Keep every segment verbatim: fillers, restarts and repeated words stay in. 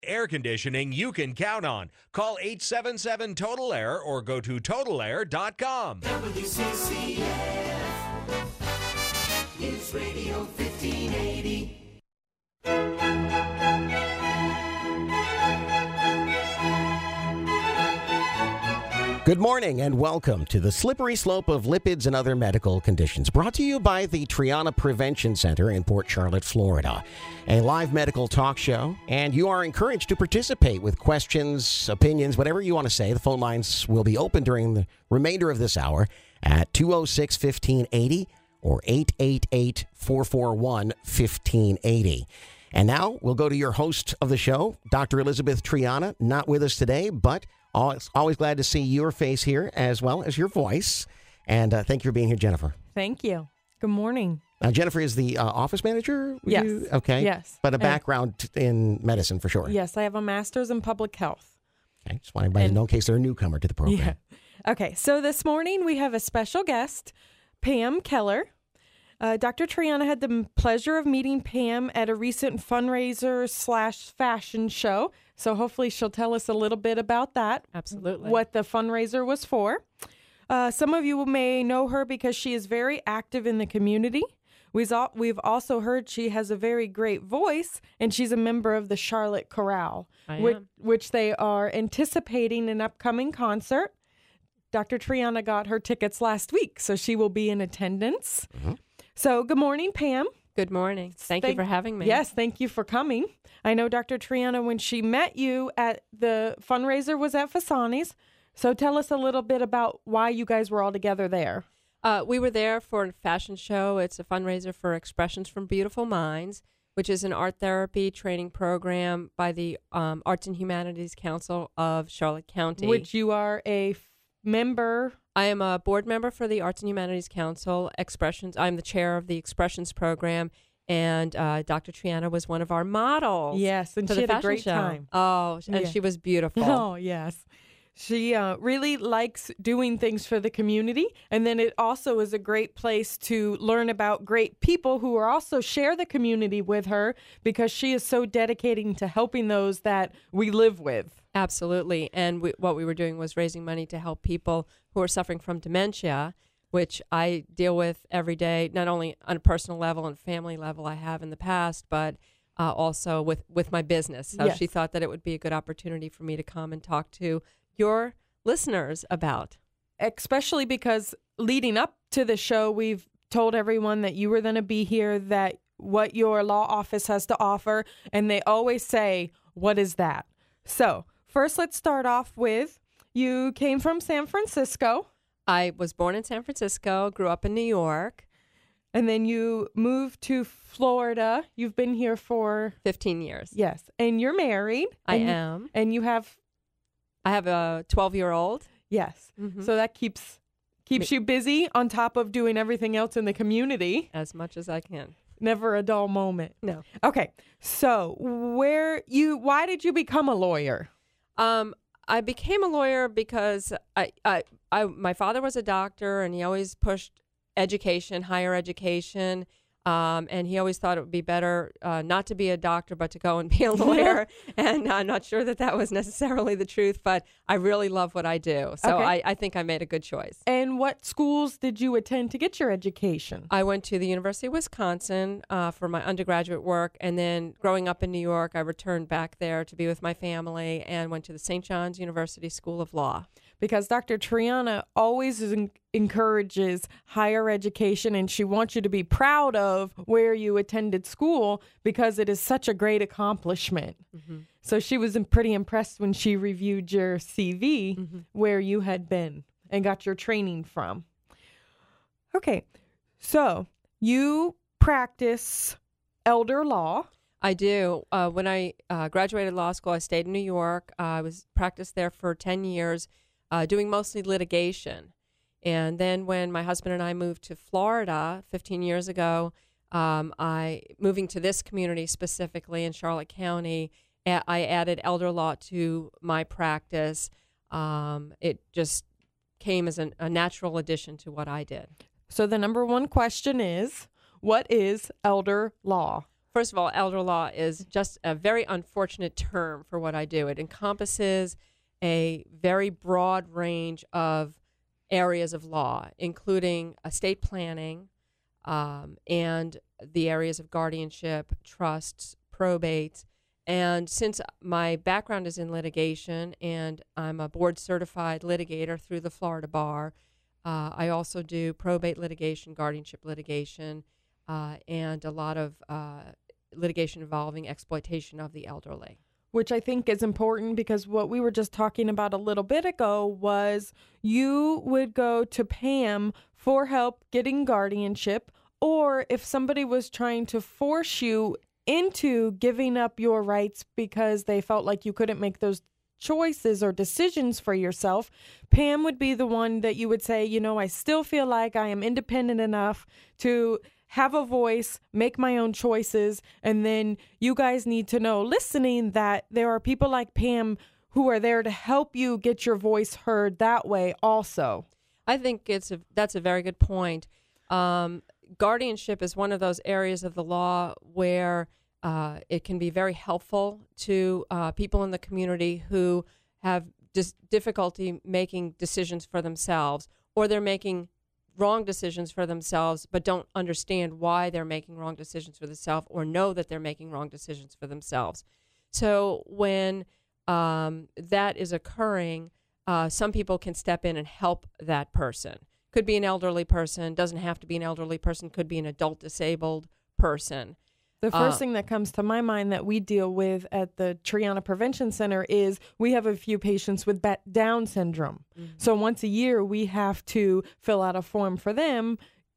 Air conditioning you can count on. Call eight seven seven Total Air or go to total air dot com. W C C F News Radio fifteen eighty. Good morning and welcome to the Slippery Slope of Lipids and Other Medical Conditions, brought to you by the Triana Prevention Center in Port Charlotte, Florida. A live medical talk show, and you are encouraged to participate with questions, opinions, whatever you want to say. The phone lines will be open during the remainder of this hour at two oh six, fifteen eighty or eight eight eight, four four one, fifteen eighty. And now we'll go to your host of the show, Doctor Elizabeth Triana, not with us today, but always, always glad to see your face here as well as your voice. And uh, thank you for being here, Jennifer. Thank you. Good morning. Now, Jennifer is the uh, office manager? Yes. You? Okay. Yes. But a And- background t- in medicine for sure. Yes, I have a master's in public health. Okay. Just want everybody And- to know in case they're a newcomer to the program. Yeah. Okay, so this morning we have a special guest, Pam Keller. Uh, Doctor Triana had the m- pleasure of meeting Pam at a recent fundraiser slash fashion show. So hopefully she'll tell us a little bit about that. Absolutely. What the fundraiser was for. Uh, some of you may know her because she is very active in the community. We've, al- we've also heard she has a very great voice, and she's a member of the Charlotte Chorale, I which, am. which they are anticipating an upcoming concert. Doctor Triana got her tickets last week, so she will be in attendance. Mhm. So good morning, Pam. Good morning. Thank, you for having me. Yes, thank you for coming. I know Doctor Triana, when she met you at the fundraiser, was at Fasani's. So tell us a little bit about why you guys were all together there. Uh, we were there for a fashion show. It's a fundraiser for Expressions from Beautiful Minds, which is an art therapy training program by the um, Arts and Humanities Council of Charlotte County. Which you are a f- member. I am a board member for the Arts and Humanities Council, Expressions. I'm the chair of the Expressions program, and uh, Doctor Triana was one of our models. Yes, and for she the had a fashion great show. time. Oh, and Yeah. she was beautiful. Oh, yes. She uh, really likes doing things for the community. And then it also is a great place to learn about great people who are also share the community with her, because she is so dedicating to helping those that we live with. Absolutely. And we, what we were doing was raising money to help people who are suffering from dementia, which I deal with every day, not only on a personal level and family level I have in the past, but uh, also with, with my business. So Yes. she thought that it would be a good opportunity for me to come and talk to your listeners about. Especially because leading up to the show, we've told everyone that you were going to be here, that what your law office has to offer. And they always say, what is that? So first, let's start off with, you came from San Francisco, I was born in San Francisco, grew up in New York, and then you moved to Florida. You've been here for, fifteen years. yes, and you're married. I and, am. And you have, I have a twelve-year-old. yes. Mhm. So that keeps keeps you busy on top of doing everything else in the community. As much as I can. Never a dull moment. No. Okay. So where you, why did you become a lawyer? Um, I became a lawyer because I, I, I, my father was a doctor, and he always pushed education, higher education. Um, and he always thought it would be better uh, not to be a doctor, but to go and be a lawyer. And I'm not sure that that was necessarily the truth, but I really love what I do. So Okay. I, I think I made a good choice. And what schools did you attend to get your education? I went to the University of Wisconsin uh, for my undergraduate work, and then growing up in New York, I returned back there to be with my family and went to the Saint John's University School of Law. Because Doctor Triana always en- encourages higher education, and she wants you to be proud of where you attended school, because it is such a great accomplishment. Mm-hmm. So she was im- pretty impressed when she reviewed your C V, Mm-hmm. where you had been and got your training from. Okay, so you practice elder law. I do. Uh, when I uh, graduated law school, I stayed in New York. Uh, I was practiced there for ten years, uh, doing mostly litigation. And then when my husband and I moved to Florida fifteen years ago, um, I moving to this community specifically in Charlotte County, a- I added elder law to my practice. Um, it just came as an, a natural addition to what I did. So the number one question is, what is elder law? First of all, elder law is just a very unfortunate term for what I do. It encompasses a very broad range of areas of law, including estate planning um, and the areas of guardianship, trusts, probates. And since my background is in litigation and I'm a board certified litigator through the Florida Bar, uh, I also do probate litigation, guardianship litigation, uh, and a lot of uh, litigation involving exploitation of the elderly. Which I think is important because what we were just talking about a little bit ago was you would go to Pam for help getting guardianship, or if somebody was trying to force you into giving up your rights because they felt like you couldn't make those choices or decisions for yourself, Pam would be the one that you would say, you know, I still feel like I am independent enough to have a voice, make my own choices, and then you guys need to know, listening, that there are people like Pam who are there to help you get your voice heard that way also. I think it's a, that's a very good point. Um, guardianship is one of those areas of the law where uh, it can be very helpful to uh, people in the community who have dis- difficulty making decisions for themselves, or they're making wrong decisions for themselves but don't understand why they're making wrong decisions for themselves or know that they're making wrong decisions for themselves. So when um, that is occurring, uh, some people can step in and help that person. Could be an elderly person, doesn't have to be an elderly person, could be an adult disabled person. The first Uh, thing that comes to my mind that we deal with at the Triana Prevention Center is we have a few patients with ba- Down syndrome. Mm-hmm. So once a year, we have to fill out a form for them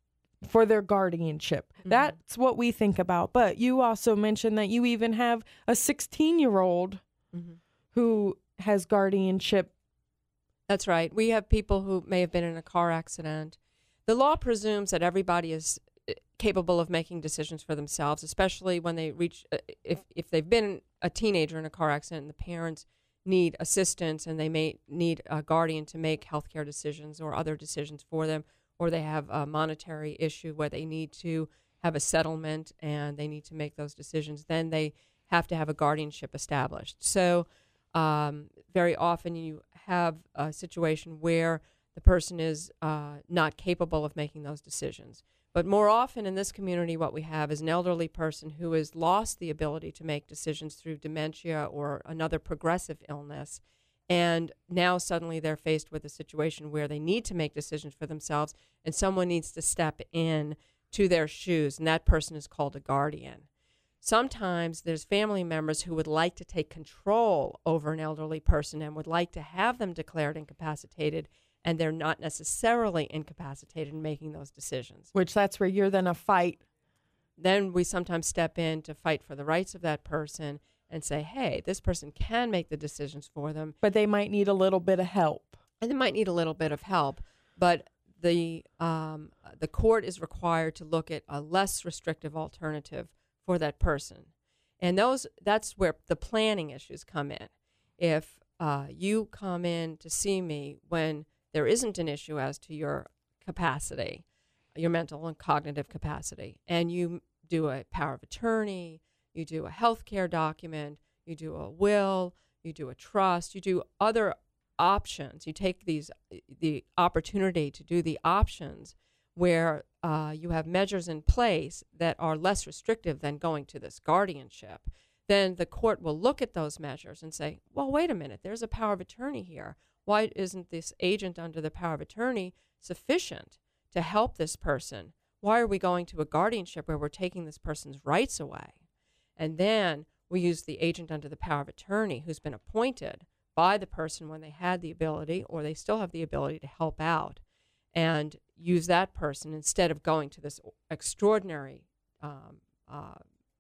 for their guardianship. Mm-hmm. That's what we think about. But you also mentioned that you even have a sixteen-year-old Mm-hmm. who has guardianship. That's right. We have people who may have been in a car accident. The law presumes that everybody is capable of making decisions for themselves, especially when they reach, uh, if, if they've been a teenager in a car accident and the parents need assistance and they may need a guardian to make healthcare decisions or other decisions for them, or they have a monetary issue where they need to have a settlement and they need to make those decisions, then they have to have a guardianship established. So um, very often you have a situation where the person is uh, not capable of making those decisions. But more often in this community, what we have is an elderly person who has lost the ability to make decisions through dementia or another progressive illness. And now suddenly they're faced with a situation where they need to make decisions for themselves, and someone needs to step in to their shoes, and that person is called a guardian. Sometimes there's family members who would like to take control over an elderly person and would like to have them declared incapacitated, and they're not necessarily incapacitated in making those decisions. Which that's where you're then a fight. Then we sometimes step in to fight for the rights of that person and say, hey, this person can make the decisions for them. But they might need a little bit of help. And they might need a little bit of help. But the um, the court is required to look at a less restrictive alternative for that person. And those that's where the planning issues come in. If uh, you come in to see me when there isn't an issue as to your capacity, your mental and cognitive capacity, and you do a power of attorney, you do a healthcare document, you do a will, you do a trust, you do other options. You take these the opportunity to do the options where uh, you have measures in place that are less restrictive than going to this guardianship. Then the court will look at those measures and say, well, wait a minute, there's a power of attorney here. Why isn't this agent under the power of attorney sufficient to help this person? Why are we going to a guardianship where we're taking this person's rights away? And then we use the agent under the power of attorney who's been appointed by the person when they had the ability or they still have the ability to help out, and use that person instead of going to this extraordinary um, uh,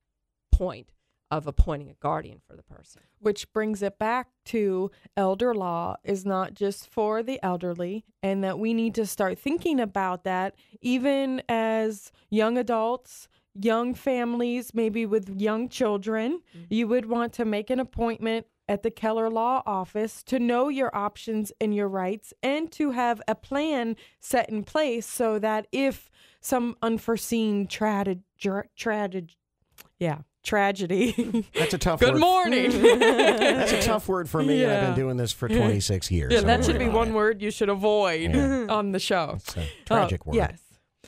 point of appointing a guardian for the person. Which brings it back to elder law is not just for the elderly, and that we need to start thinking about that even as young adults, young families, maybe with young children. Mm-hmm. You would want to make an appointment at the Keller Law Office to know your options and your rights, and to have a plan set in place so that if some unforeseen tragedy, tragedy, Yeah, tragedy. That's a tough Good word. morning. That's a tough word for me, and I've Yeah. been doing this for twenty-six years. Yeah, so that don't should worry be about one it. word you should avoid Yeah. on the show. It's a tragic Oh, word. Yes.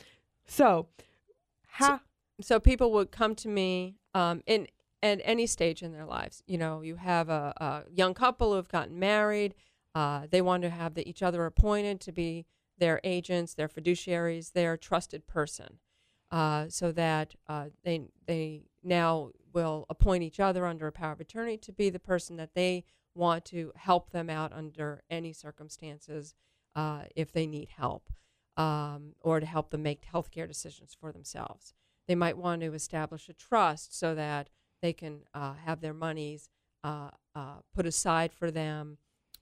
So, how? So people would come to me um, in at any stage in their lives. You know, you have a, a young couple who've gotten married. Uh, they want to have the, each other appointed to be their agents, their fiduciaries, their trusted person, uh, so that uh, they they now will appoint each other under a power of attorney to be the person that they want to help them out under any circumstances uh, if they need help, um, or to help them make healthcare decisions for themselves. They might want to establish a trust so that they can uh, have their monies uh, uh, put aside for them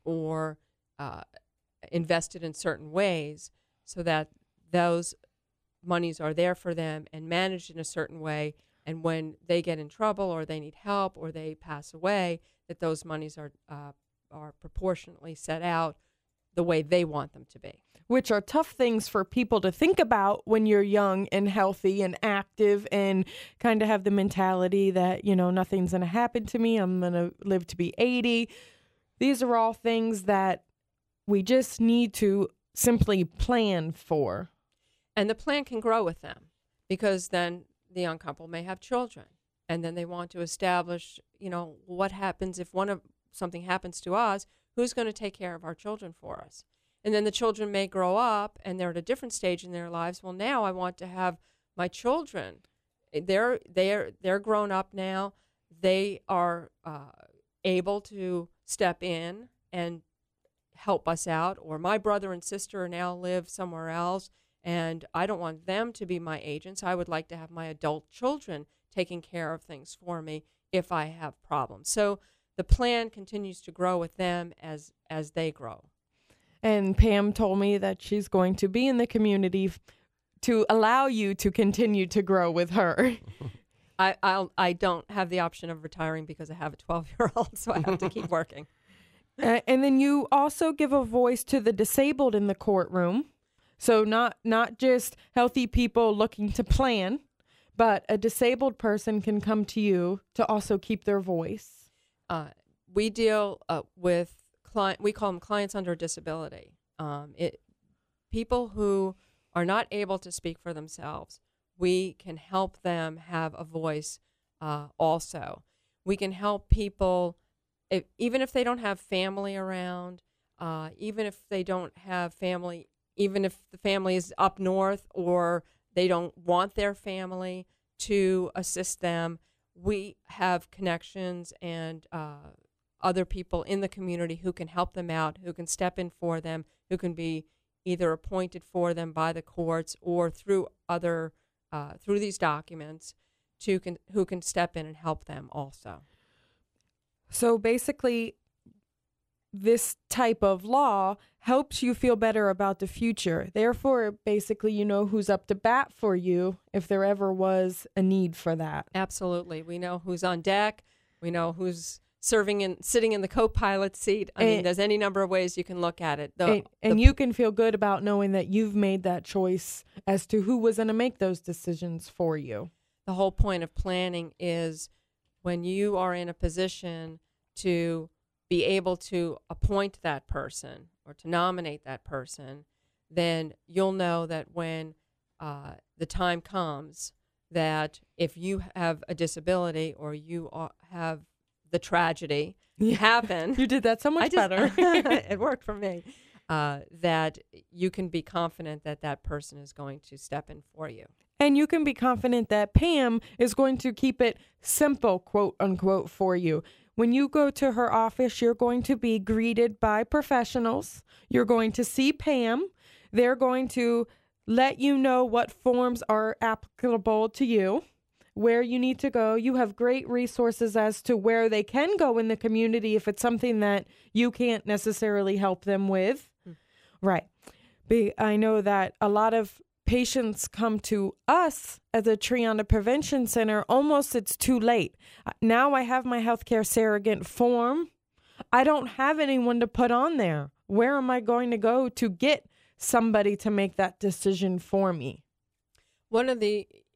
or uh, invested in certain ways so that those monies are there for them and managed in a certain way. And when they get in trouble or they need help or they pass away, that those monies are uh, are proportionately set out the way they want them to be. Which are tough things for people to think about when you're young and healthy and active and kind of have the mentality that, you know, nothing's going to happen to me. I'm going to live to be eighty. These are all things that we just need to simply plan for. And the plan can grow with them because then the young couple may have children and then they want to establish, you know, what happens if one of something happens to us, who's going to take care of our children for us? And then the children may grow up and they're at a different stage in their lives. Well, now I want to have my children. They're they're they're grown up now. They are uh, able to step in and help us out. Or my brother and sister now live somewhere else, and I don't want them to be my agents. I would like to have my adult children taking care of things for me if I have problems. So the plan continues to grow with them as as they grow. And Pam told me that she's going to be in the community f- to allow you to continue to grow with her. I I'll, I don't have the option of retiring because I have a twelve-year-old, so I have to keep working. Uh, and then you also give a voice to the disabled in the courtroom. So not not just healthy people looking to plan, but a disabled person can come to you to also keep their voice. Uh, we deal uh, with client. We call them clients under disability. Um, it people who are not able to speak for themselves. We can help them have a voice. Uh, also, we can help people, if, even if they don't have family around, uh, even if they don't have family, even if the family is up north or they don't want their family to assist them. We have connections and uh, other people in the community who can help them out, who can step in for them, who can be either appointed for them by the courts or through other uh, through these documents, to can, who can step in and help them also. So basically, this type of law helps you feel better about the future. Therefore, basically, you know who's up to bat for you if there ever was a need for that. Absolutely, we know who's on deck. We know who's serving in, sitting in the co-pilot seat. I mean, And- there's any number of ways you can look at it. The, And, and the- you can feel good about knowing that you've made that choice as to who was going to make those decisions for you. the whole point of planning is when you are in a position to be able to appoint that person or to nominate that person, then you'll know that when uh, the time comes that if you have a disability or you are, have the tragedy Yeah. happen, You did that so much I just, better. it worked for me, uh, that you can be confident that that person is going to step in for you. And you can be confident that Pam is going to keep it simple, quote unquote, for you. When you go to her office, you're going to be greeted by professionals. You're going to see Pam. They're going to let you know what forms are applicable to you, where you need to go. You have great resources as to where they can go in the community if it's something that you can't necessarily help them with. Mm. Right. Be, I know that a lot of patients come to us as a Triana Prevention Center, almost it's too late. Now I have my healthcare surrogate form. I don't have anyone to put on there. Where am I going to go to get somebody to make that decision for me? One of the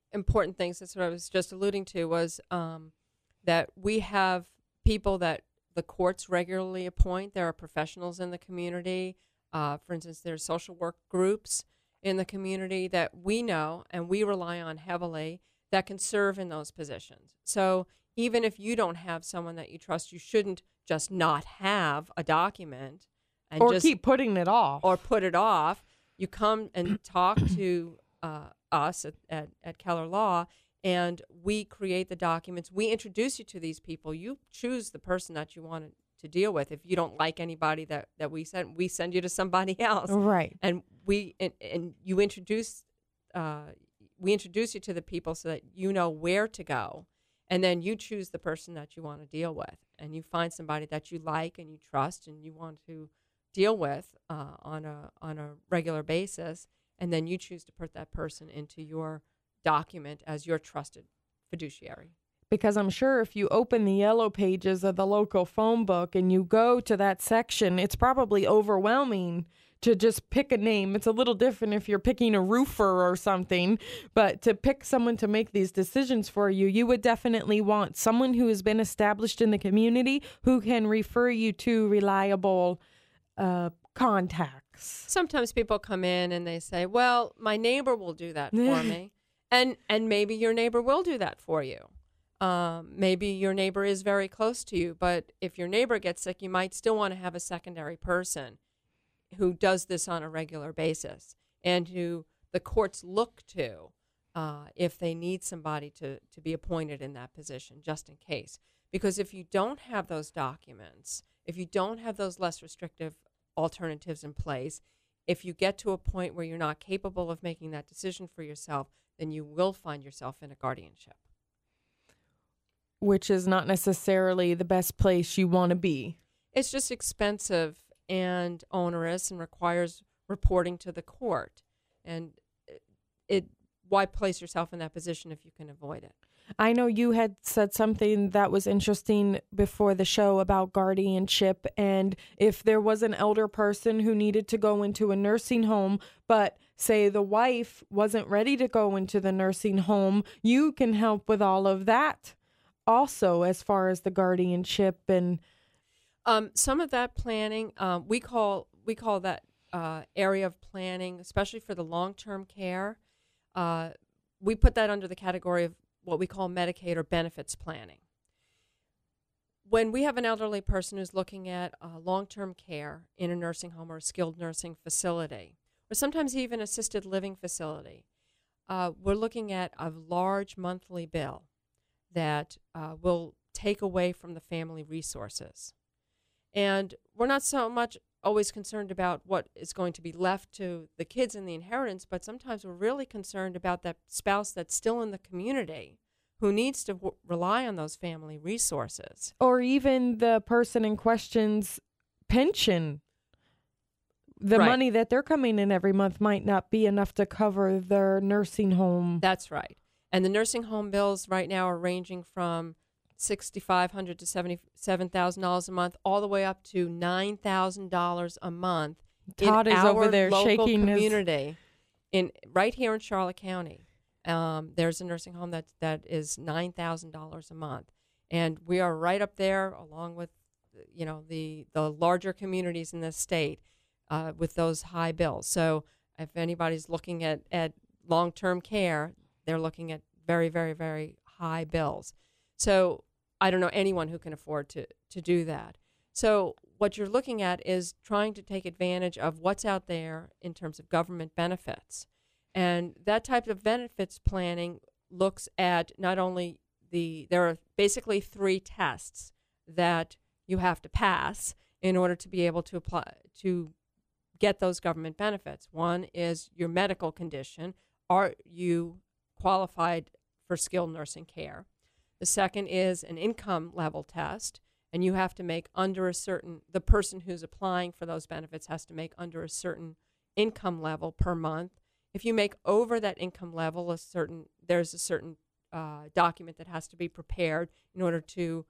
important things, that's what I was just alluding to, was um, that we have people that the courts regularly appoint. There are professionals in the community. Uh, for instance, there's social work groups in the community that we know and we rely on heavily that can serve in those positions. So even if you don't have someone that you trust, you shouldn't just not have a document and or just keep putting it off. or put it off. You come and talk to uh, us at, at, at Keller Law, and we create the documents. We introduce you to these people. You choose the person that you want to deal with. If you don't like anybody that, that we send, we send you to somebody else. Right. And we and, and you introduce uh, we introduce you to the people so that you know where to go, and then you choose the person that you want to deal with, and you find somebody that you like and you trust and you want to deal with uh, on a on a regular basis, and then you choose to put that person into your document as your trusted fiduciary. Because I'm sure if you open the yellow pages of the local phone book and you go to that section, it's probably overwhelming to just pick a name. It's a little different if you're picking a roofer or something, but to pick someone to make these decisions for you, you would definitely want someone who has been established in the community who can refer you to reliable uh, contacts. Sometimes people come in and they say, well, my neighbor will do that for me. And and maybe your neighbor will do that for you. Um, maybe your neighbor is very close to you, but if your neighbor gets sick, you might still want to have a secondary person who does this on a regular basis and who the courts look to uh, if they need somebody to, to be appointed in that position, just in case. Because if you don't have those documents, if you don't have those less restrictive alternatives in place, if you get to a point where you're not capable of making that decision for yourself, then you will find yourself in a guardianship. Which is not necessarily the best place you want to be. It's just expensive and onerous and requires reporting to the court. And it, it why place yourself in that position if you can avoid it? I know you had said something that was interesting before the show about guardianship, and if there was an elder person who needed to go into a nursing home, but say the wife wasn't ready to go into the nursing home, you can help with all of that also as far as the guardianship and um, some of that planning, um, we call we call that uh, area of planning, especially for the long-term care. Uh, we put that under the category of what we call Medicaid or benefits planning. When we have an elderly person who's looking at uh, long-term care in a nursing home or a skilled nursing facility, or sometimes even assisted living facility, uh, we're looking at a large monthly bill that uh, will take away from the family resources. And we're not so much always concerned about what is going to be left to the kids in the inheritance, but sometimes we're really concerned about that spouse that's still in the community who needs to w- rely on those family resources. or even the person in question's pension. The Right. money that they're coming in every month might not be enough to cover their nursing home. That's right. And the nursing home bills right now are ranging from six thousand five hundred dollars to seventy-seven thousand dollars a month, all the way up to nine thousand dollars a month. Todd in is our over there local shaking his- community, in right here in Charlotte County. Um, there's a nursing home that that is nine thousand dollars a month, and we are right up there, along with, you know, the the larger communities in this state uh, with those high bills. So if anybody's looking at at long-term care, they're looking at very, very, very high bills. So I don't know anyone who can afford to, to do that. So what you're looking at is trying to take advantage of what's out there in terms of government benefits. And that type of benefits planning looks at not only the, there are basically three tests that you have to pass in order to be able to apply, to get those government benefits. One is your medical condition. Are you qualified for skilled nursing care? The second is an income level test, and you have to make under a certain, the person who's applying for those benefits has to make under a certain income level per month. If you make over that income level, a certain, there's a certain uh, document that has to be prepared in order to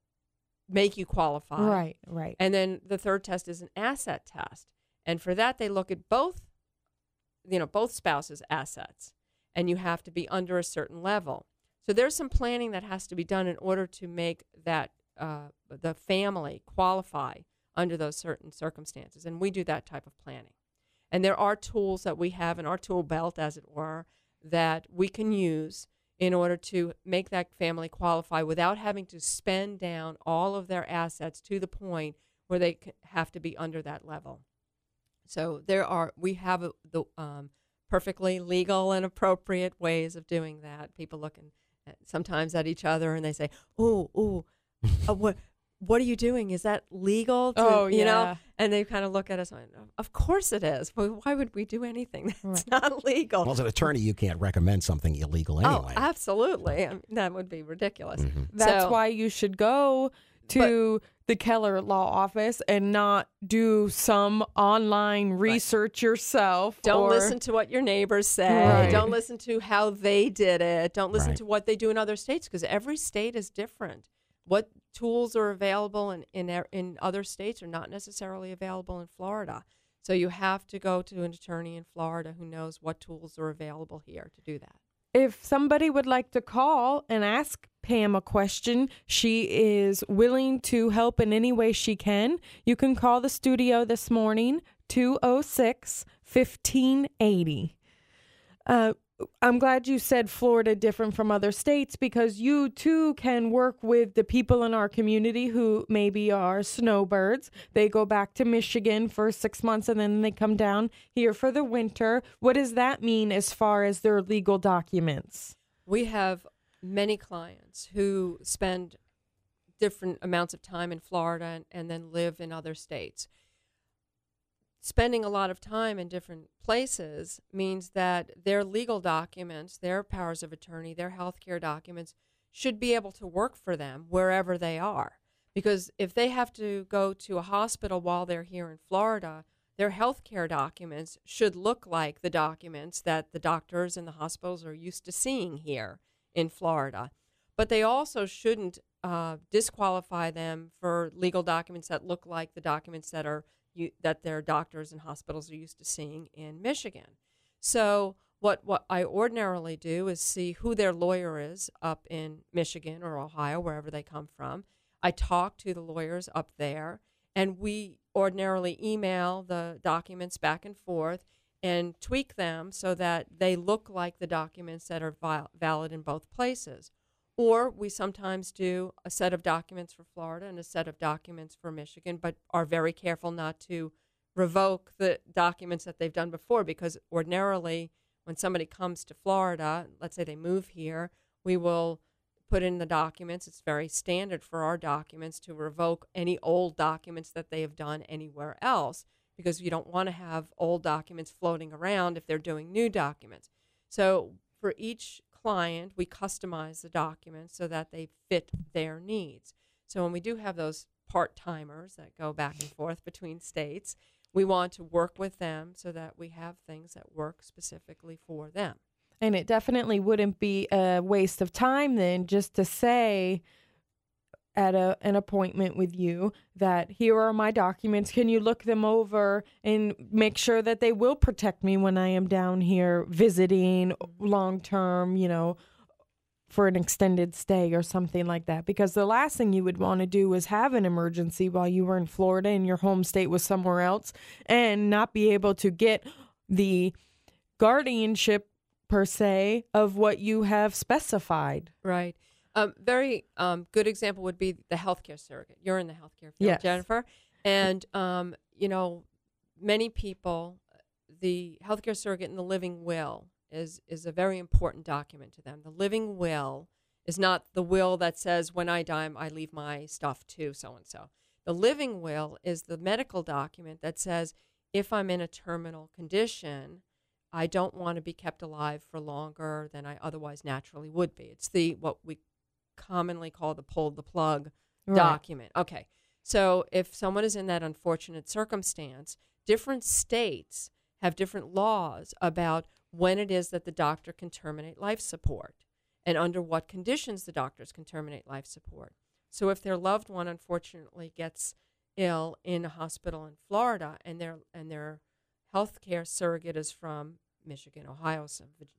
make you qualify. Right, right. And then the third test is an asset test. And for that, they look at both, you know, both spouses' assets. and you have to be under a certain level. So there's some planning that has to be done in order to make that uh, the family qualify under those certain circumstances, and we do that type of planning. And there are tools that we have in our tool belt, as it were, that we can use in order to make that family qualify without having to spend down all of their assets to the point where they c- have to be under that level. So there are, we have a, the um, perfectly legal and appropriate ways of doing that. People looking at, sometimes at each other and they say, "Oh, oh, uh, what, what are you doing? Is that legal?" To, Oh, you know, yeah. and they kind of look at us and, "Of course it is. Well, why would we do anything that's Right. not legal?" Well, as an attorney, you can't recommend something illegal anyway. Oh, absolutely. I mean, that would be ridiculous. Mhm. That's So- why you should go to the Keller Law Office and not do some online research yourself. Don't or- listen to what your neighbors say. Right. Don't listen to how they did it. Don't listen Right. to what they do in other states, because every state is different. What tools are available in, in e- in other states are not necessarily available in Florida. So you have to go to an attorney in Florida who knows what tools are available here to do that. If somebody would like to call and ask Pam a question, she is willing to help in any way she can. You can call the studio this morning, two oh six, fifteen eighty. Uh, I'm glad you said Florida different from other states, because you too can work with the people in our community who maybe are snowbirds. They go back to Michigan for six months and then they come down here for the winter. What does that mean as far as their legal documents? We have many clients who spend different amounts of time in Florida and, and then live in other states. Spending a lot of time in different places means that their legal documents, their powers of attorney, their health care documents should be able to work for them wherever they are. Because if they have to go to a hospital while they're here in Florida, their health care documents should look like the documents that the doctors and the hospitals are used to seeing here in Florida. But they also shouldn't uh, disqualify them for legal documents that look like the documents that are You, that their doctors and hospitals are used to seeing in Michigan. So what, what I ordinarily do is see who their lawyer is up in Michigan or Ohio, wherever they come from. I talk to the lawyers up there, and we ordinarily email the documents back and forth and tweak them so that they look like the documents that are val- valid in both places. Or we sometimes do a set of documents for Florida and a set of documents for Michigan, but are very careful not to revoke the documents that they've done before, because ordinarily when somebody comes to Florida, let's say they move here, we will put in the documents. It's very standard for our documents to revoke any old documents that they have done anywhere else, because you don't want to have old documents floating around if they're doing new documents. So for each client, we customize the documents so that they fit their needs. So when we do have those part-timers that go back and forth between states, we want to work with them so that we have things that work specifically for them. And it definitely wouldn't be a waste of time then just to say at a, an appointment with you that here are my documents. Can you look them over and make sure that they will protect me when I am down here visiting long term, you know, for an extended stay or something like that? Because the last thing you would want to do is have an emergency while you were in Florida and your home state was somewhere else and not be able to get the guardianship per se of what you have specified. Right. Um, very um, good example would be the healthcare surrogate. You're in the healthcare field, Yes. Jennifer. And, um, you know, many people, the healthcare surrogate and the living will is, is a very important document to them. The living will is not the will that says when I die, I leave my stuff to so-and-so. The living will is the medical document that says if I'm in a terminal condition, I don't want to be kept alive for longer than I otherwise naturally would be. It's the what we commonly call the pull the plug Right. document. Okay. So if someone is in that unfortunate circumstance, different states have different laws about when it is that the doctor can terminate life support and under what conditions the doctors can terminate life support. So if their loved one unfortunately gets ill in a hospital in Florida and their and their healthcare surrogate is from Michigan, Ohio, some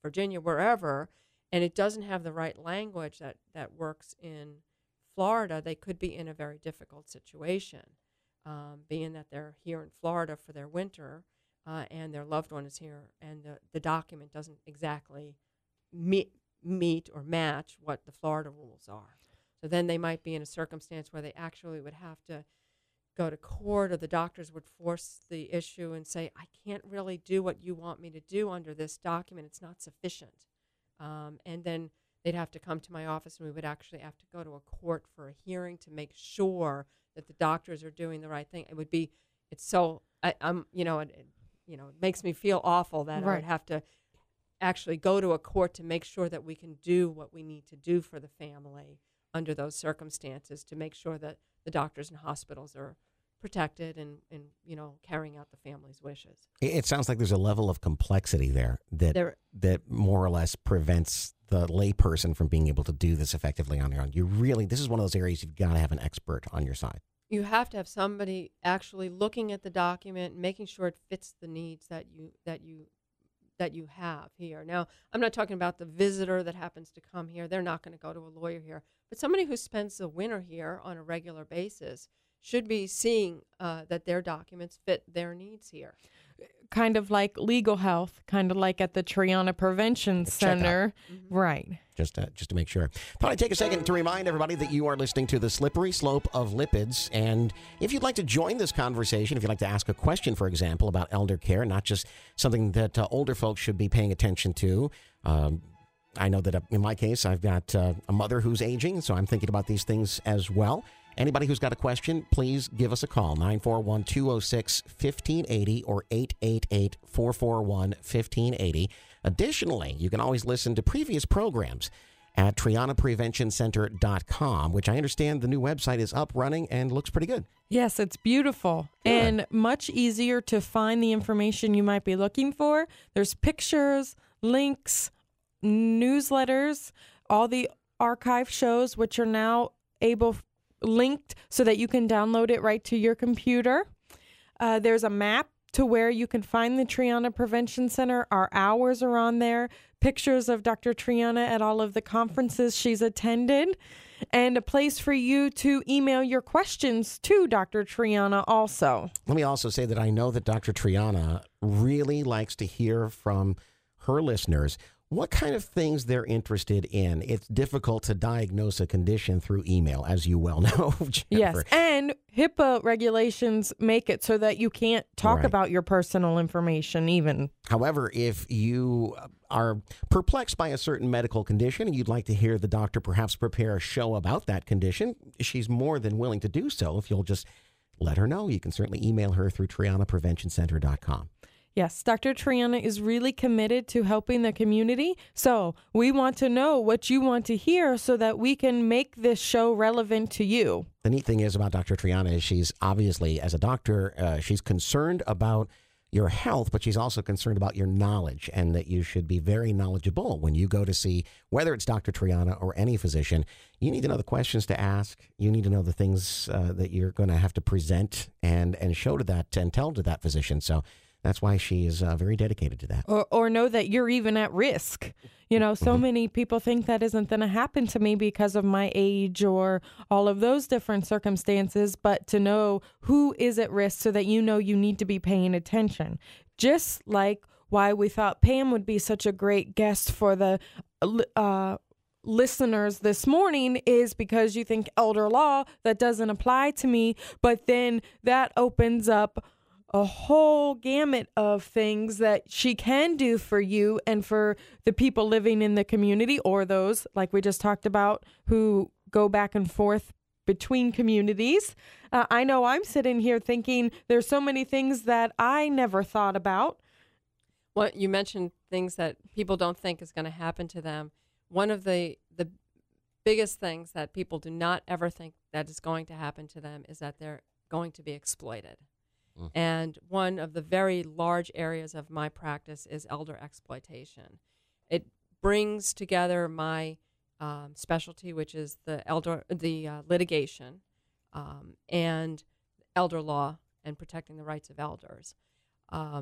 Virginia, wherever, and it doesn't have the right language that, that works in Florida, they could be in a very difficult situation, um, being that they're here in Florida for their winter uh, and their loved one is here, and the, the document doesn't exactly meet, meet or match what the Florida rules are. So then they might be in a circumstance where they actually would have to go to court, or the doctors would force the issue and say, I can't really do what you want me to do under this document. It's not sufficient. Um, and then they'd have to come to my office, and we would actually have to go to a court for a hearing to make sure that the doctors are doing the right thing. It would be, it's so, I, I'm, you know, it, it, you know, it makes me feel awful that Right. I would have to actually go to a court to make sure that we can do what we need to do for the family under those circumstances, to make sure that the doctors and hospitals are protected and, and you know, carrying out the family's wishes. It it sounds like there's a level of complexity there that There- that more or less prevents the layperson from being able to do this effectively on their own. You really, this is one of those areas you've got to have an expert on your side. You have to have somebody actually looking at the document, making sure it fits the needs that you that you that you have here. Now, I'm not talking about the visitor that happens to come here. They're not going to go to a lawyer here. But somebody who spends the winter here on a regular basis should be seeing uh, that their documents fit their needs here. Kind of like legal health, kind of like at the Triana Prevention checkup. Center. Right. Just to, just to make sure. Thought I'd take a second to remind everybody that you are listening to The Slippery Slope of Lipids. And if you'd like to join this conversation, if you'd like to ask a question, for example, about elder care, not just something that uh, older folks should be paying attention to. Um, I know that uh, in my case, I've got uh, a mother who's aging, so I'm thinking about these things as well. Anybody who's got a question, please give us a call, nine four one, two oh six, one five eight zero or eight eight eight, four four one, one five eight zero. Additionally, you can always listen to previous programs at triana prevention center dot com, which I understand the new website is up, running, and looks pretty good. Yes, it's beautiful and much easier to find the information you might be looking for. There's pictures, links, newsletters, all the archive shows, which are now able linked so that you can download it right to your computer. Uh, there's a map to where you can find the Triana Prevention Center. Our hours are on there, pictures of Doctor Triana at all of the conferences she's attended, and a place for you to email your questions to Doctor Triana also. Let me also say that I know that Doctor Triana really likes to hear from her listeners what kind of things they're interested in. It's difficult to diagnose a condition through email, as you well know, Jennifer. Yes, and HIPAA regulations make it so that you can't talk Right. about your personal information even. However, if you are perplexed by a certain medical condition and you'd like to hear the doctor perhaps prepare a show about that condition, she's more than willing to do so. If you'll just let her know, you can certainly email her through triana prevention center dot com. Yes, Doctor Triana is really committed to helping the community. So we want to know what you want to hear so that we can make this show relevant to you. The neat thing is about Doctor Triana is she's obviously, as a doctor, uh, she's concerned about your health, but she's also concerned about your knowledge, and that you should be very knowledgeable when you go to see, whether it's Doctor Triana or any physician. You need to know the questions to ask. You need to know the things uh, that you're going to have to present and, and show to that and tell to that physician. So that's why she is uh, very dedicated to that. Or, or know that you're even at risk. You know, so many people think that isn't going to happen to me because of my age or all of those different circumstances, but to know who is at risk so that you know you need to be paying attention. Just like why we thought Pam would be such a great guest for the uh, listeners this morning is because you think elder law, that doesn't apply to me, but then that opens up a whole gamut of things that she can do for you and for the people living in the community, or those, like we just talked about, who go back and forth between communities. Uh, I know I'm sitting here thinking there's so many things that I never thought about. Well, you mentioned things that people don't think is going to happen to them. One of the the biggest things that people do not ever think that is going to happen to them is that they're going to be exploited. Mm. And one of the very large areas of my practice is elder exploitation. It brings together my um, specialty, which is the elder the uh, litigation um, and elder law and protecting the rights of elders. Um,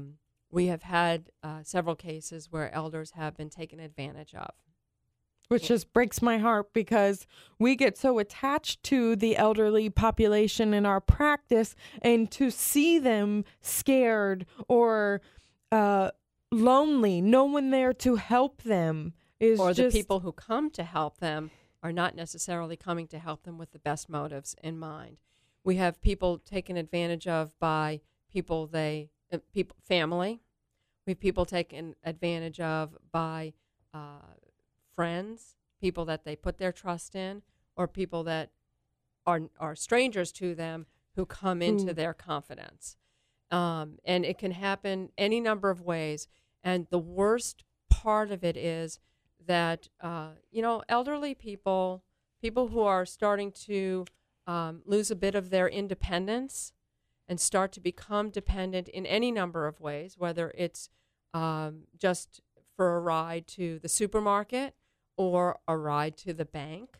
we have had uh, several cases where elders have been taken advantage of. Which just breaks my heart because we get so attached to the elderly population in our practice, and to see them scared or uh, lonely, no one there to help them is or just... the people who come to help them are not necessarily coming to help them with the best motives in mind. We have people taken advantage of by people they, uh, people, family. We have people taken advantage of by uh, friends, people that they put their trust in, or people that are are strangers to them who come into Ooh. their confidence. Um, and it can happen any number of ways. And the worst part of it is that, uh, you know, elderly people, people who are starting to um, lose a bit of their independence and start to become dependent in any number of ways, whether it's um, just for a ride to the supermarket or a ride to the bank,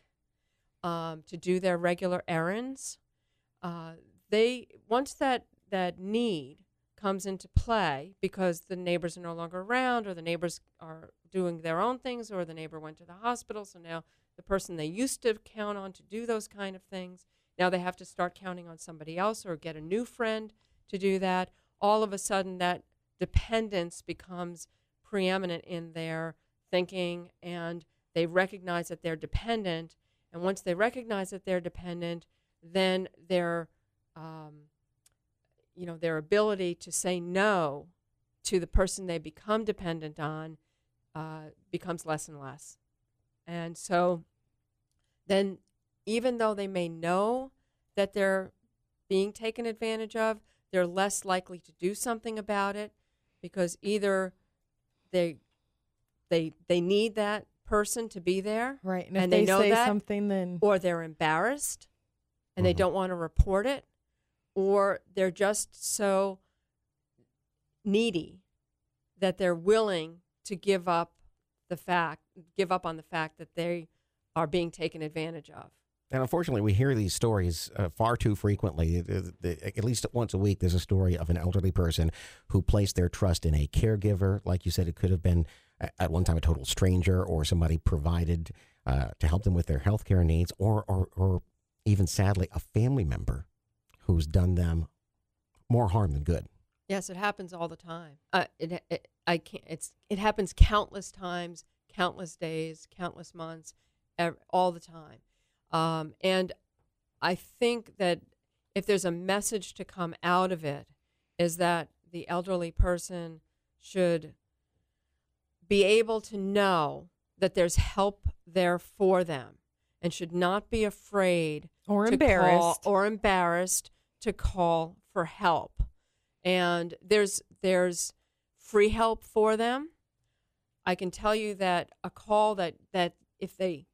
um, to do their regular errands. Uh, they once that that need comes into play because the neighbors are no longer around, or the neighbors are doing their own things, or the neighbor went to the hospital, so now the person they used to count on to do those kind of things, now they have to start counting on somebody else or get a new friend to do that. All of a sudden, that dependence becomes preeminent in their thinking, and they recognize that they're dependent. And once they recognize that they're dependent, then their, um, you know, their ability to say no to the person they become dependent on uh, becomes less and less. And so then, even though they may know that they're being taken advantage of, they're less likely to do something about it, because either they they they need that person to be there, Right. And, and if they they, know say that, something, then or they're embarrassed and Mhm. they don't want to report it, or they're just so needy that they're willing to give up the fact, give up on the fact that they are being taken advantage of. And unfortunately, we hear these stories uh, far too frequently. The- the- At least once a week, there's a story of an elderly person who placed their trust in a caregiver. Like you said, it could have been a- at one time a total stranger, or somebody provided uh, to help them with their health care needs, or, or, or even sadly, a family member who's done them more harm than good. Yes, it happens all the time. Uh, it, it, I can't. It's it happens countless times, countless days, countless months, ev- all the time. Um, and I think that if there's a message to come out of it, is that the elderly person should be able to know that there's help there for them, and should not be afraid or to embarrassed. call, or embarrassed to call for help. And there's there's free help for them. I can tell you that a call that, that if they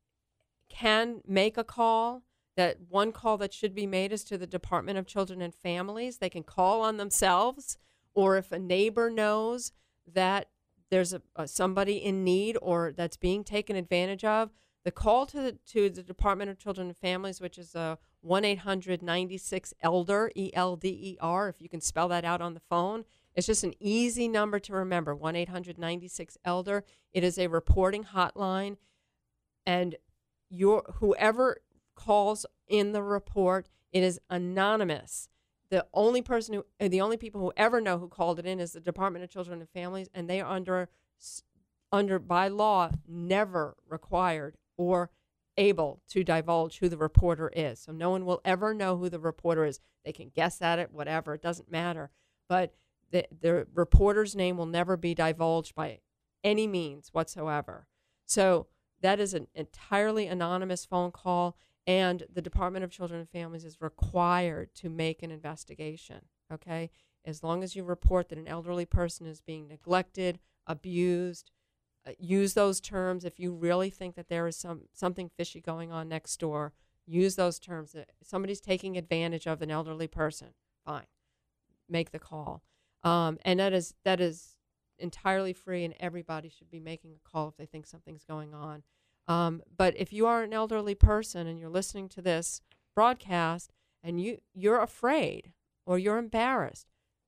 can make a call, that one call that should be made is to the Department of Children and Families. They can call on themselves, or if a neighbor knows that there's a, a somebody in need or that's being taken advantage of, the call to the to the Department of Children and Families, which is a one eight hundred ninety-six ELDER, E L D E R, if you can spell that out on the phone. It's just an easy number to remember, one eight hundred ninety-six ELDER. It is a reporting hotline, and your whoever calls in the report, it is anonymous. The only person who, uh, the only people who ever know who called it in is the Department of Children and Families, and they are under, under by law, never required or able to divulge who the reporter is. So no one will ever know who the reporter is. They can guess at it, whatever, it doesn't matter. But the, the reporter's name will never be divulged by any means whatsoever. So that is an entirely anonymous phone call, and the Department of Children and Families is required to make an investigation, okay? As long as you report that an elderly person is being neglected, abused, uh, use those terms. If you really think that there is some something fishy going on next door, use those terms. If somebody's taking advantage of an elderly person, fine, make the call. Um, and that is that is entirely free, and everybody should be making a call if they think something's going on. Um, but if you are an elderly person and you're listening to this broadcast and you, you're afraid or you're embarrassed,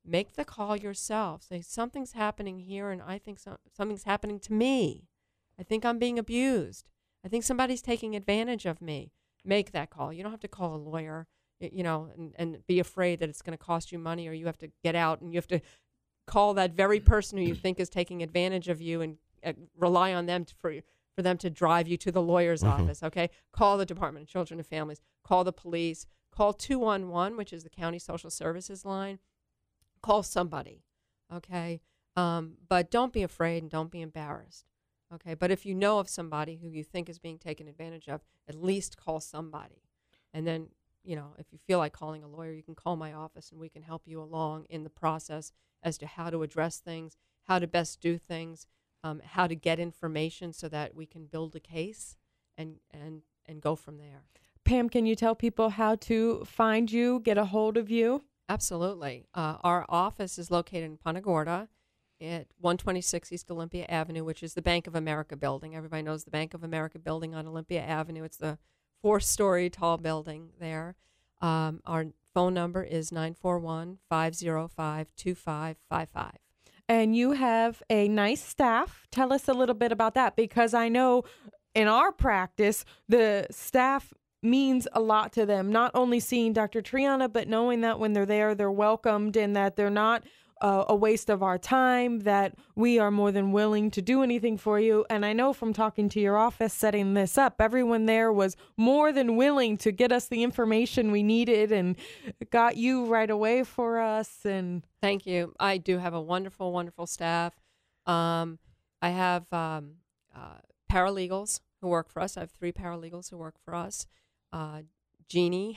make the call yourself. Say, something's happening here, and I think so, something's happening to me. I think I'm being abused. I think somebody's taking advantage of me. Make that call. You don't have to call a lawyer, y- you know, and, and be afraid that it's going to cost you money, or you have to get out and you have to call that very person who you think is taking advantage of you and uh, rely on them to, for for them to drive you to the lawyer's Mm-hmm. office, okay? Call the Department of Children and Families. Call the police. Call two one one, which is the county social services line. Call somebody, okay? Um, but don't be afraid and don't be embarrassed, okay? But if you know of somebody who you think is being taken advantage of, at least call somebody. And then, you know, if you feel like calling a lawyer, you can call my office and we can help you along in the process as to how to address things, how to best do things, um, how to get information so that we can build a case and, and, and go from there. Pam, can you tell people how to find you, get a hold of you? Absolutely. Uh, our office is located in Punta Gorda at one twenty-six East Olympia Avenue, which is the Bank of America building. Everybody knows the Bank of America building on Olympia Avenue. It's the four-story tall building there. Um, our phone number is nine four one, five zero five, two five five five. And you have a nice staff. Tell us a little bit about that, because I know in our practice, the staff means a lot to them. Not only seeing Doctor Triana, but knowing that when they're there, they're welcomed and that they're not uh, a waste of our time, that we are more than willing to do anything for you. And I know from talking to your office, setting this up, everyone there was more than willing to get us the information we needed and got you right away for us. And Thank you. I do have a wonderful, wonderful staff. Um, I have um, uh, paralegals who work for us. I have three paralegals who work for us. Uh, Jeannie,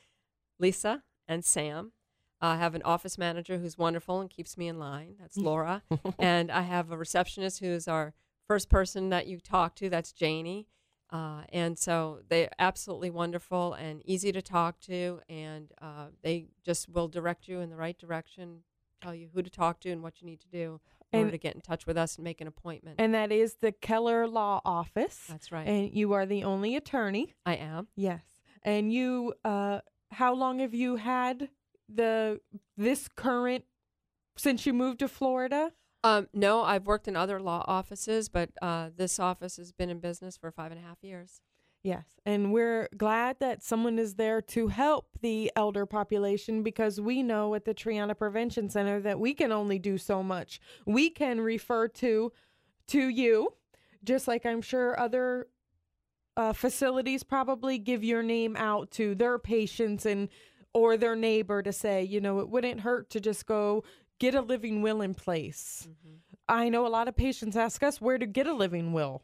Lisa, and Sam. I have an office manager who's wonderful and keeps me in line. That's Laura. And I have a receptionist who's our first person that you talk to. That's Janie. Uh, and so they're absolutely wonderful and easy to talk to. And uh, they just will direct you in the right direction, tell you who to talk to and what you need to do in And- order to get in touch with us and make an appointment. and that is the Keller Law Office. That's right. And you are the only attorney. I am. Yes. And you, uh, how long have you had the this current since you moved to Florida? Um, no, I've worked in other law offices, but uh, this office has been in business for five and a half years. Yes. And we're glad that someone is there to help the elder population, because we know at the Triana Prevention Center that we can only do so much. We can refer to to you, just like I'm sure other uh, facilities probably give your name out to their patients and or their neighbor to say, you know, it wouldn't hurt to just go get a living will in place. Mm-hmm. I know a lot of patients ask us where to get a living will.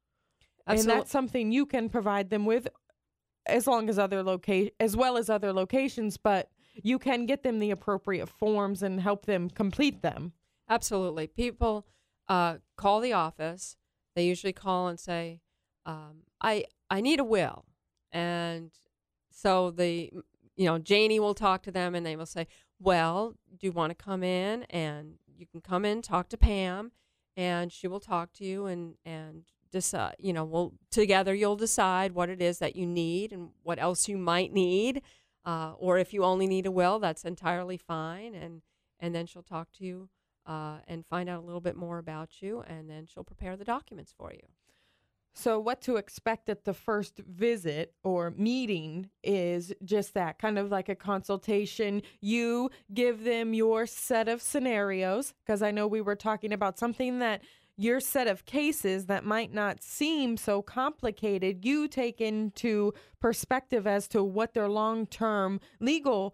And Absolute- that's something you can provide them with, as long as other loca- as well as other locations, but you can get them the appropriate forms and help them complete them. Absolutely. People uh, call the office. They usually call and say, um, I, I need a will. And so the, you know, Janie will talk to them and they will say, well, do you want to come in? And you can come in, talk to Pam, and she will talk to you and, and decide, you know, we'll together you'll decide what it is that you need and what else you might need. Uh, or if you only need a will, that's entirely fine. And, and then she'll talk to you uh, and find out a little bit more about you, and then she'll prepare the documents for you. So what to expect at the first visit or meeting is just that, kind of like a consultation. You give them your set of scenarios, because I know we were talking about something that your set of cases that might not seem so complicated, you take into perspective as to what their long-term legal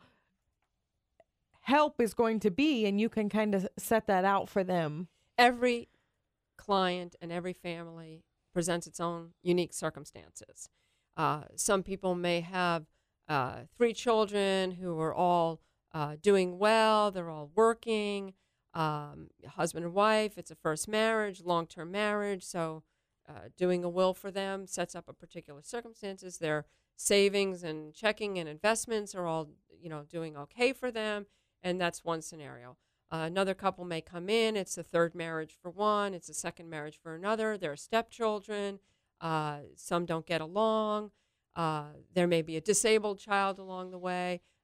help is going to be, and you can kind of set that out for them. Every client and every family presents its own unique circumstances. Uh, some people may have uh, three children who are all uh, doing well, they're all working, um, husband and wife, it's a first marriage, long-term marriage, so uh, doing a will for them sets up a particular circumstances. Their savings and checking and investments are all, you know, doing okay for them, and that's one scenario. Uh, another couple may come in, it's a third marriage for one, it's a second marriage for another, there are stepchildren, uh, some don't get along, uh, there may be a disabled child along the way,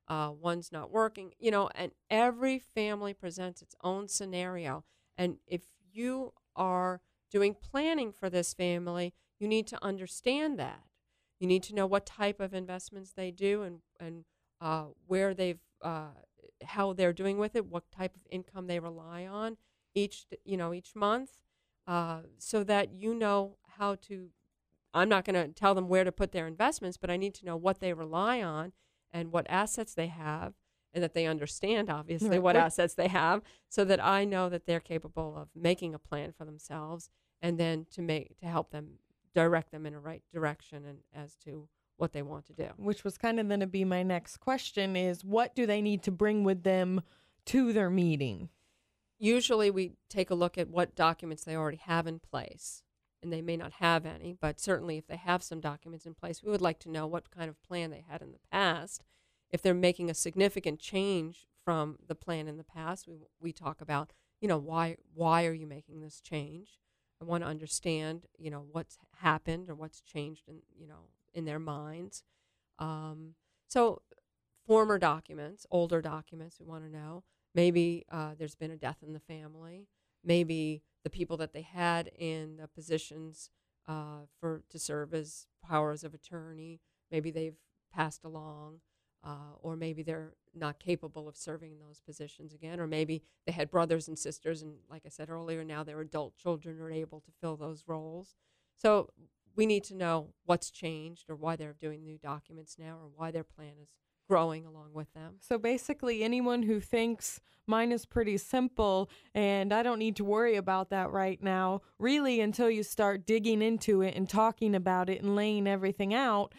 uh, one's not working, you know, and every family presents its own scenario. And if you are doing planning for this family, you need to understand that. You need to know what type of investments they do and, and uh, where they've, uh, how they're doing with it, what type of income they rely on each, you know, each month, uh, so that you know how to, I'm not going to tell them where to put their investments, but I need to know what they rely on and what assets they have, and that they understand, obviously, Right. what What- assets they have, so that I know that they're capable of making a plan for themselves, and then to make to help them direct them in a right direction and as to what they want to do. Which was kind of going to be my next question is what do they need to bring with them to their meeting? Usually we take a look at what documents they already have in place, and they may not have any, but certainly if they have some documents in place, we would like to know what kind of plan they had in the past. If they're making a significant change from the plan in the past, we we talk about, you know, why why are you making this change? I want to understand, you know, what's happened or what's changed in, you know, in their minds. Um, so former documents, older documents, we want to know. Maybe uh, there's been a death in the family. Maybe the people that they had in the positions uh, for to serve as powers of attorney, maybe they've passed along, uh, or maybe they're not capable of serving in those positions again, or maybe they had brothers and sisters, and like I said earlier, now their adult children are able to fill those roles. So we need to know what's changed, or why they're doing new documents now, or why their plan is growing along with them. So basically, anyone who thinks mine is pretty simple and I don't need to worry about that right now, really, until you start digging into it and talking about it and laying everything out,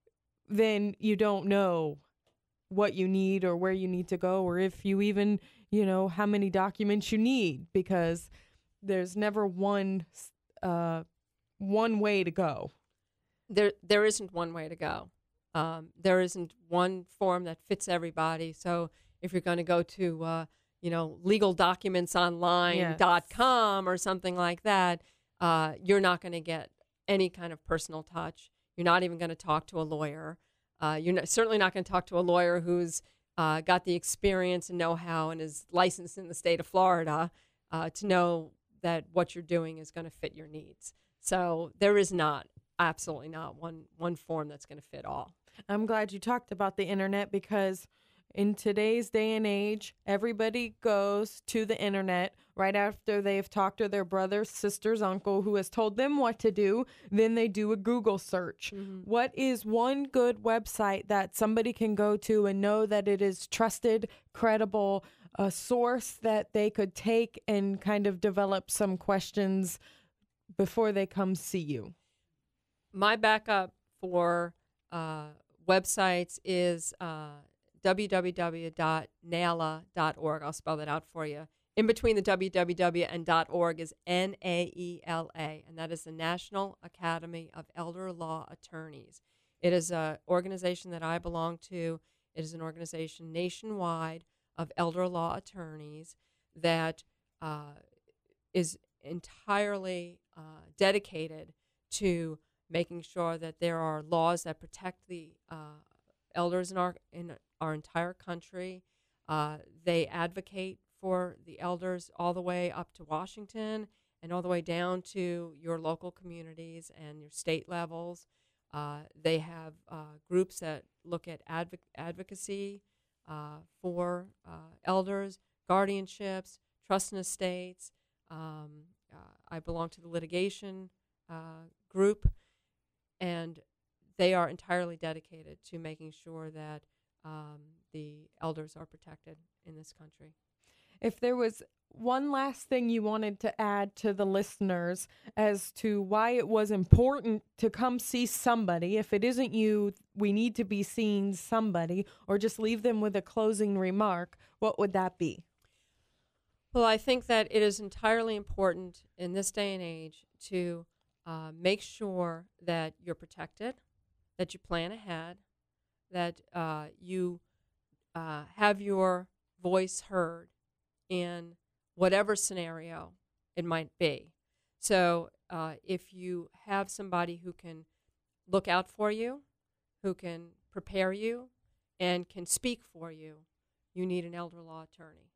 then you don't know what you need or where you need to go, or if you even, you know, how many documents you need, because there's never one uh, one way to go. There, there isn't one way to go. Um, there isn't one form that fits everybody. So if you're going to go to, uh, you know, legal documents online dot com or something like that, uh, you're not going to get any kind of personal touch. You're not even going to talk to a lawyer. Uh, you're not, certainly not going to talk to a lawyer who's uh, got the experience and know-how and is licensed in the state of Florida uh, to know that what you're doing is going to fit your needs. So there is not, absolutely not, one one form that's going to fit all. I'm glad you talked about the internet, because in today's day and age, everybody goes to the internet right after they've talked to their brother, sister's uncle who has told them what to do. Then they do a Google search. Mm-hmm. What is one good website that somebody can go to and know that it is trusted, credible, a source that they could take and kind of develop some questions before they come see you? My backup for uh, websites is uh, w w w dot naela dot org. I'll spell that out for you. In between the W W W and .org is N A E L A, and that is the National Academy of Elder Law Attorneys. It is an organization that I belong to. It is an organization nationwide of elder law attorneys that uh, is entirely uh, dedicated to making sure that there are laws that protect the uh, elders in our in our entire country. Uh, they advocate for the elders all the way up to Washington and all the way down to your local communities and your state levels. Uh, they have uh, groups that look at adv- advocacy uh, for uh, elders, guardianships, trust and estates. Um, uh, I belong to the litigation uh, group, and they are entirely dedicated to making sure that um, the elders are protected in this country. If there was one last thing you wanted to add to the listeners as to why it was important to come see somebody, if it isn't you, we need to be seeing somebody, or just leave them with a closing remark, what would that be? Well, I think that it is entirely important in this day and age to uh, make sure that you're protected, that you plan ahead, that uh, you uh, have your voice heard in whatever scenario it might be. So uh, if you have somebody who can look out for you, who can prepare you and can speak for you, you need an elder law attorney.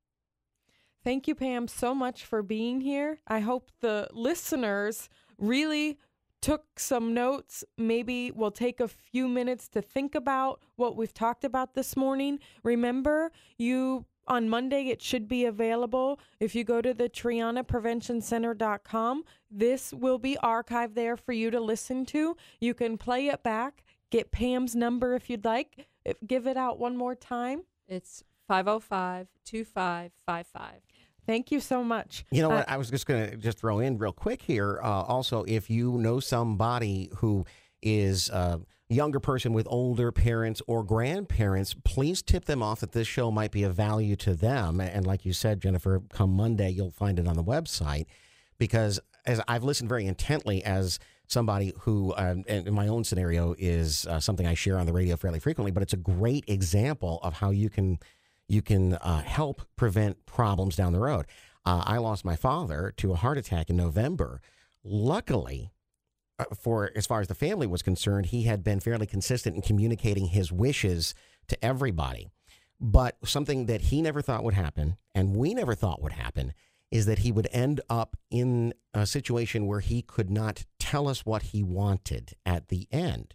Thank you, Pam, so much for being here. I hope the listeners really took some notes. Maybe we'll take a few minutes to think about what we've talked about this morning. Remember, you on Monday, it should be available. If you go to the Triana Prevention Center dot com, this will be archived there for you to listen to. You can play it back, get Pam's number if you'd like. If, give it out one more time. It's five oh five, two five five five. Thank you so much. You know Uh, what? I was just going to just throw in real quick here. Uh, also, if you know somebody who is a younger person with older parents or grandparents, please tip them off that this show might be of value to them. And like you said, Jennifer, come Monday, you'll find it on the website. Because as I've listened very intently as somebody who, um, in my own scenario, is uh, something I share on the radio fairly frequently, but it's a great example of how you can you can uh, help prevent problems down the road. Uh, I lost my father to a heart attack in November. Luckily, uh, for as far as the family was concerned, he had been fairly consistent in communicating his wishes to everybody. But something that he never thought would happen, and we never thought would happen, is that he would end up in a situation where he could not tell us what he wanted at the end.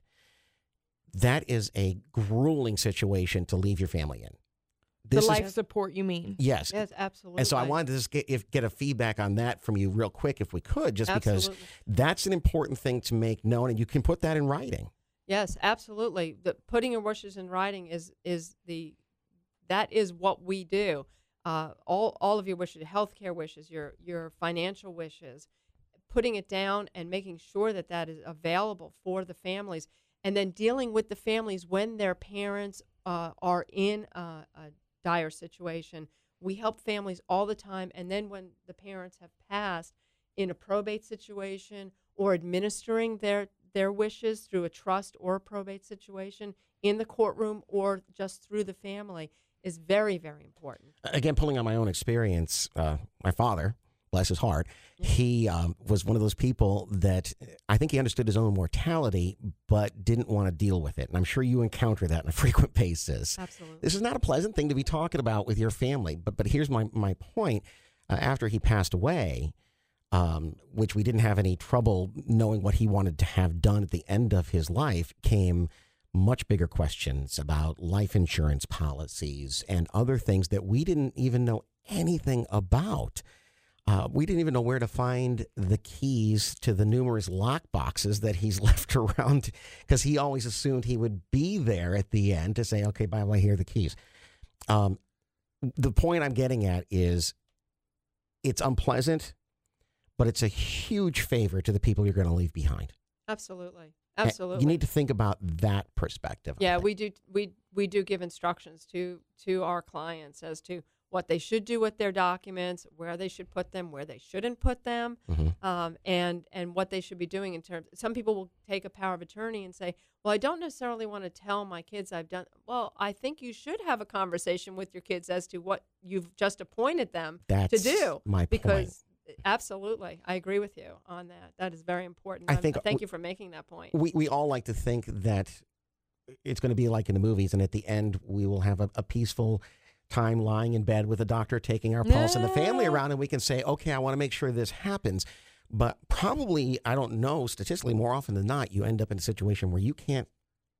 That is a grueling situation to leave your family in. the This life is, support, you mean? yes. Yes, absolutely. And so I wanted to just get, if, get a feedback on that from you real quick, if we could, just because Absolutely. that's an important thing to make known, and you can put that in writing. Yes, absolutely. The putting your wishes in writing is is the that is what we do. Uh, all all of your wishes, healthcare wishes, your your financial wishes, putting it down and making sure that that is available for the families, and then dealing with the families when their parents uh, are in a, a dire situation. We help families all the time, and then when the parents have passed in a probate situation or administering their their wishes through a trust or a probate situation in the courtroom or just through the family is very, very important. Again, pulling on my own experience, uh, my father, bless his heart, he um, was one of those people that I think he understood his own mortality, but didn't want to deal with it. And I'm sure you encounter that on a frequent basis. Absolutely. This is not a pleasant thing to be talking about with your family. But but here's my, my point. Uh, after he passed away, um, which we didn't have any trouble knowing what he wanted to have done at the end of his life, came much bigger questions about life insurance policies and other things that we didn't even know anything about. Uh, we didn't even know where to find the keys to the numerous lock boxes that he's left around, because he always assumed he would be there at the end to say, okay, by the way, here are the keys. Um, the point I'm getting at is it's unpleasant, but it's a huge favor to the people you're going to leave behind. Absolutely. Uh, Absolutely. You need to think about that perspective. of Yeah, it. we do. We we do give instructions to to our clients as to what they should do with their documents, where they should put them, where they shouldn't put them, Mhm. um, and and what they should be doing in terms. Some people will take a power of attorney and say, "Well, I don't necessarily want to tell my kids I've done." Well, I think you should have a conversation with your kids as to what you've just appointed them That's to do. my point. because absolutely, I agree with you on that. That is very important. I I'm- think Thank w- you for making that point. We we all like to think that it's going to be like in the movies, and at the end we will have a, a peaceful time lying in bed with a doctor taking our pulse and the family No. around, and we can say, okay, I want to make sure this happens. But probably, I don't know, statistically, more often than not, you end up in a situation where you can't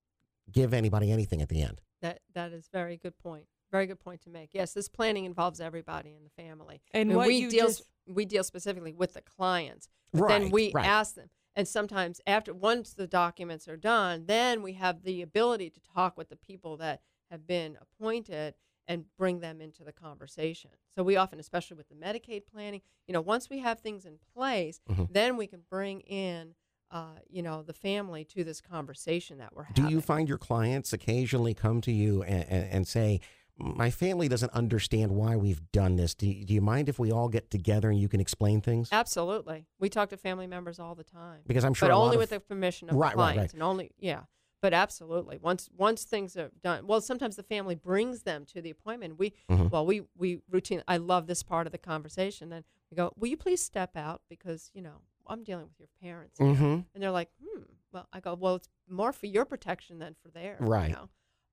give anybody anything at the end. That that is very good point. Very good point to make. Yes, this planning involves everybody in the family. And I mean, what we you deal just- we deal specifically with the clients. But Right, then we right. ask them, and sometimes after once the documents are done, then we have the ability to talk with the people that have been appointed and bring them into the conversation. So we often, especially with the Medicaid planning, you know, once we have things in place, Mhm. then we can bring in, uh, you know, the family to this conversation that we're Do having. you find your clients occasionally come to you and, and, and say, my family doesn't understand why we've done this. Do you, do you mind if we all get together and you can explain things? Absolutely. We talk to family members all the time. Because I'm sure but a lot only of- with the permission of Right, the right, clients, right. and only yeah. But absolutely, once once things are done, well, sometimes the family brings them to the appointment. We Mhm. well, we we routine. I love this part of the conversation. Then we go, will you please step out because you know I'm dealing with your parents, here." Mhm. and they're like, hmm. Well, I go, well, it's more for your protection than for theirs. you Right. know?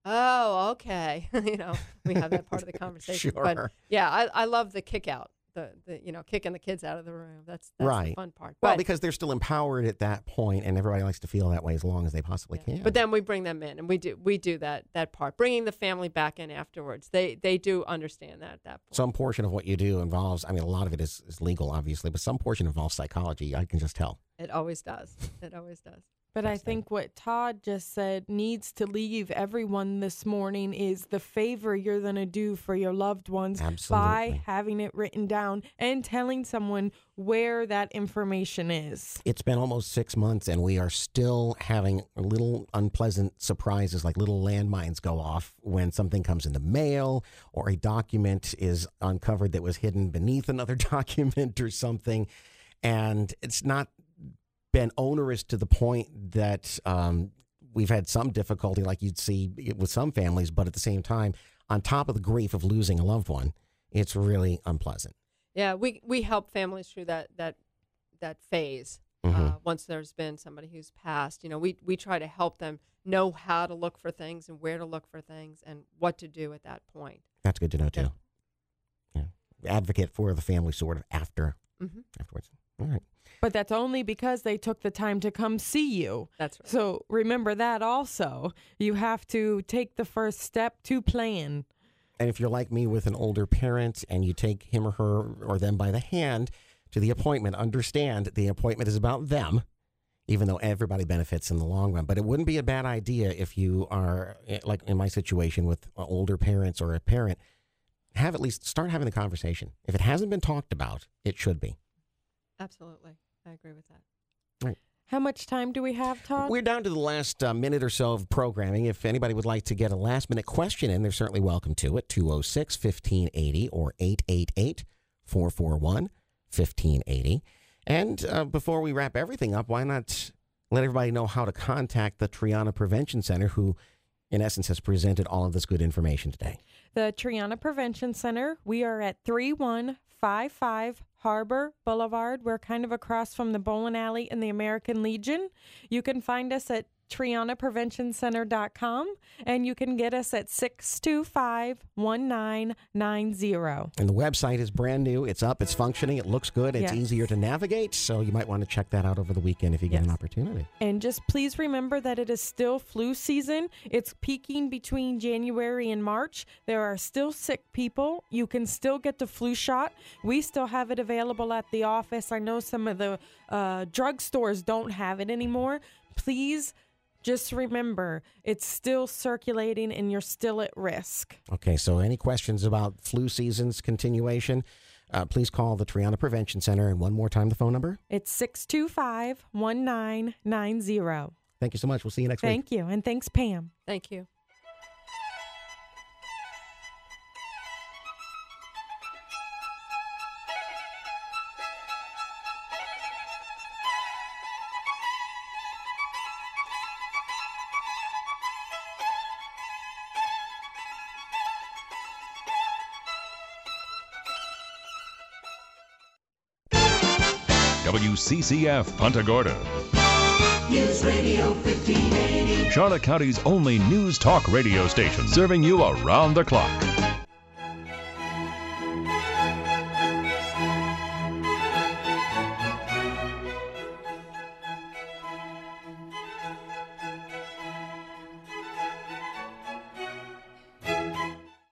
Oh, okay. you know, we have that part of the conversation. Sure. But yeah, I, I love the kick out, the, the you know, kicking the kids out of the room. That's, that's Right. the fun part. Well, But- because they're still empowered at that point, and everybody likes to feel that way as long as they possibly Yeah. can. But then we bring them in, and we do we do that that part, bringing the family back in afterwards. They they do understand that at that point. some portion of what you do involves, I mean, a lot of it is, is legal, obviously, but some portion involves psychology. I can just tell. It always does. It always does. But I think what Todd just said needs to leave everyone this morning is the favor you're going to do for your loved ones by Absolutely. having it written down and telling someone where that information is. It's been almost six months, and we are still having little unpleasant surprises, like little landmines go off when something comes in the mail or a document is uncovered that was hidden beneath another document or something. And it's not been onerous to the point that um, we've had some difficulty, like you'd see with some families, but at the same time, on top of the grief of losing a loved one, it's really unpleasant. Yeah, we we help families through that that that phase. Mm-hmm. Uh, once there's been somebody who's passed, you know, we we try to help them know how to look for things and where to look for things and what to do at that point. That's good to know, too. Yeah. Yeah. Advocate for the family sort of after, Mm-hmm. afterwards. All right. But that's only because they took the time to come see you. That's right. So remember that also. You have to take the first step to plan. And if you're like me with an older parent and you take him or her or them by the hand to the appointment, understand the appointment is about them, even though everybody benefits in the long run. But it wouldn't be a bad idea if you are, eh, like in my situation with older parents or a parent, have at least start having the conversation. If it hasn't been talked about, it should be. Absolutely. I agree with that. How much time do we have, Todd? We're down to the last uh, minute or so of programming. If anybody would like to get a last minute question in, they're certainly welcome to it. two oh six, fifteen eighty or eight eight eight, four four one, fifteen eighty. And uh, before we wrap everything up, why not let everybody know how to contact the Triana Prevention Center, who in essence has presented all of this good information today. The Triana Prevention Center, we are at three one five five Harbor Boulevard. We're kind of across from the bowling alley and the American Legion. You can find us at triana prevention center dot com, and you can get us at six two five, one nine nine zero. And the website is brand new. It's up. It's functioning. It looks good. It's Yes. easier to navigate. So you might want to check that out over the weekend if you get an Yes. opportunity. And just please remember that it is still flu season. It's peaking between January and March. There are still sick people. You can still get the flu shot. We still have it available at the office. I know some of the uh, drugstores don't have it anymore. Please just remember, it's still circulating and you're still at risk. Okay, so any questions about flu season's continuation, uh, please call the Triana Prevention Center. And one more time, the phone number. It's six two five, one nine nine zero. Thank you so much. We'll see you next week. Thank you. And thanks, Pam. Thank you. W C C F Punta Gorda, News Radio fifteen eighty. Charlotte County's only news talk radio station, serving you around the clock.